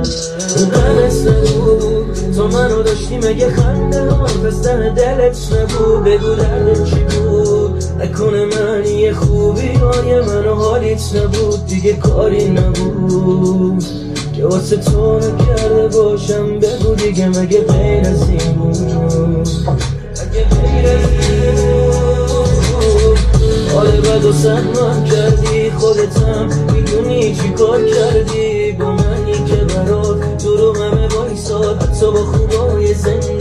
غمت نبود تو منو داشتی مگه خنده ها پس دلت نبود بگو دردت چی بود نکنه من یه خوبی های منو حالیت نبود دیگه کاری نبود که واسه تو نکرده باشم بگو دیگه مگه غیر از این بود مگه غیر از این بود حال بد و سهمم کردی خودتم میدونی چی کار کردی با منی که برات تو رو همه بایستاد حتی با خوبای زندگی